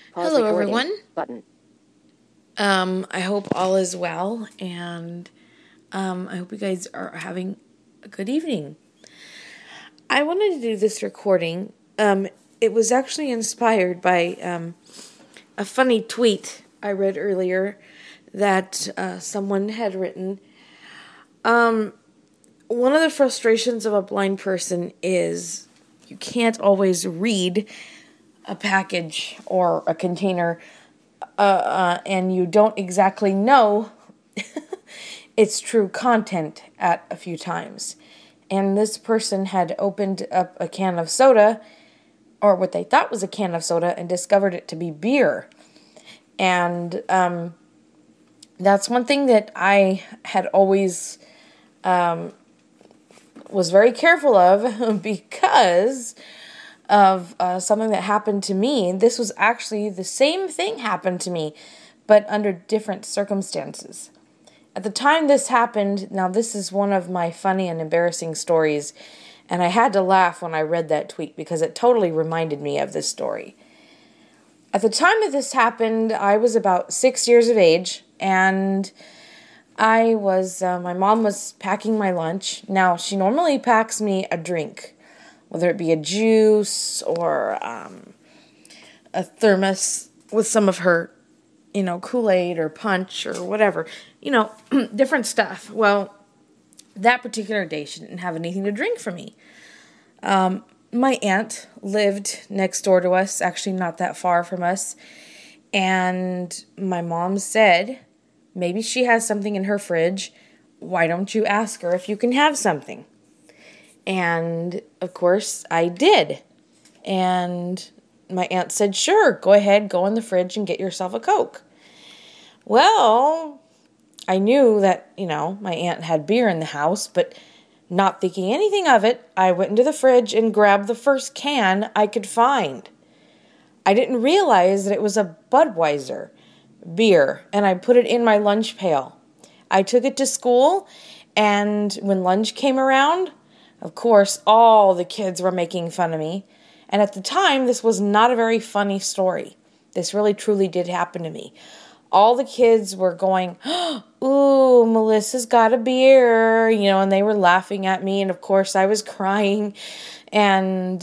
Hello, everyone. I hope all is well, and I hope you guys are having a good evening. I wanted to do this recording. It was actually inspired by a funny tweet I read earlier that someone had written. One of the frustrations of a blind person is you can't always read a package or a container, and you don't exactly know its true content at a few times. And this person had opened up a can of soda, or what they thought was a can of soda, and discovered it to be beer. And that's one thing that I had always was very careful of because of something that happened to me. This was actually the same thing happened to me, but under different circumstances. At the time this happened, now this is one of my funny and embarrassing stories, and I had to laugh when I read that tweet because it totally reminded me of this story. At the time that this happened, I was about 6 years of age, and my mom was packing my lunch. Now, she normally packs me a drink, whether it be a juice or a thermos with some of her, Kool-Aid or punch or whatever, different stuff. Well, that particular day, she didn't have anything to drink for me. My aunt lived next door to us, actually not that far from us, and my mom said, maybe she has something in her fridge. Why don't you ask her if you can have something? And, of course, I did. And my aunt said, sure, go ahead, go in the fridge and get yourself a Coke. Well, I knew that, my aunt had beer in the house, but not thinking anything of it, I went into the fridge and grabbed the first can I could find. I didn't realize that it was a Budweiser beer, and I put it in my lunch pail. I took it to school, and when lunch came around, of course, all the kids were making fun of me. And at the time, this was not a very funny story. This really, truly did happen to me. All the kids were going, ooh, Melissa's got a beer, and they were laughing at me. And of course, I was crying. And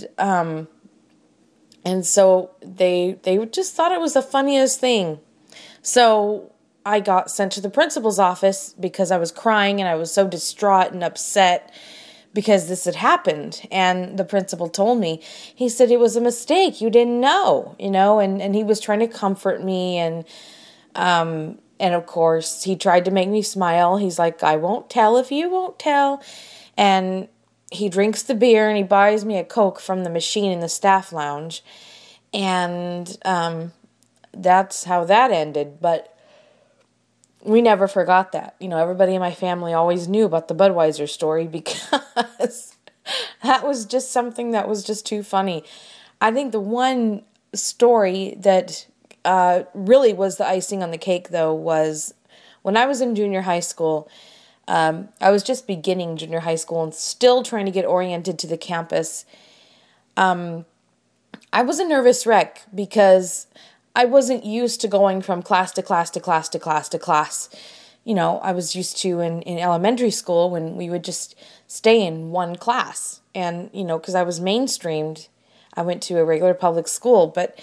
so they just thought it was the funniest thing. So I got sent to the principal's office because I was crying and I was so distraught and upset because this had happened. And the principal told me, he said, it was a mistake. You didn't know, and he was trying to comfort me. And of course, he tried to make me smile. He's like, I won't tell if you won't tell. And he drinks the beer and he buys me a Coke from the machine in the staff lounge. And that's how that ended. But we never forgot that. Everybody in my family always knew about the Budweiser story because that was just something that was just too funny. I think the one story that really was the icing on the cake, though, was when I was in junior high school. I was just beginning junior high school and still trying to get oriented to the campus. I was a nervous wreck because I wasn't used to going from class to class to class to class to class. I was used to in elementary school when we would just stay in one class. And, because I was mainstreamed, I went to a regular public school. But,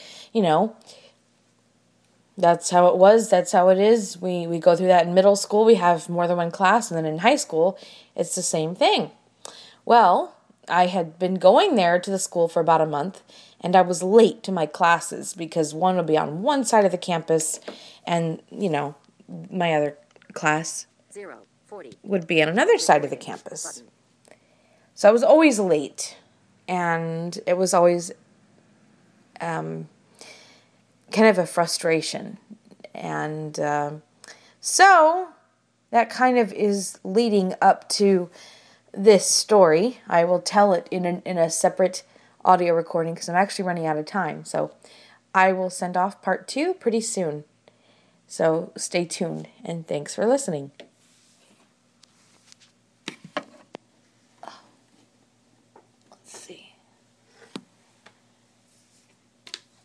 that's how it was. That's how it is. We go through that in middle school. We have more than one class. And then in high school, it's the same thing. Well, I had been going there to the school for about a month, and I was late to my classes because one would be on one side of the campus and, my other class would be on another side of the campus. So I was always late, and it was always kind of a frustration. And so that kind of is leading up to this story. I will tell it in a separate audio recording because I'm actually running out of time. So I will send off part 2 pretty soon. So stay tuned and thanks for listening.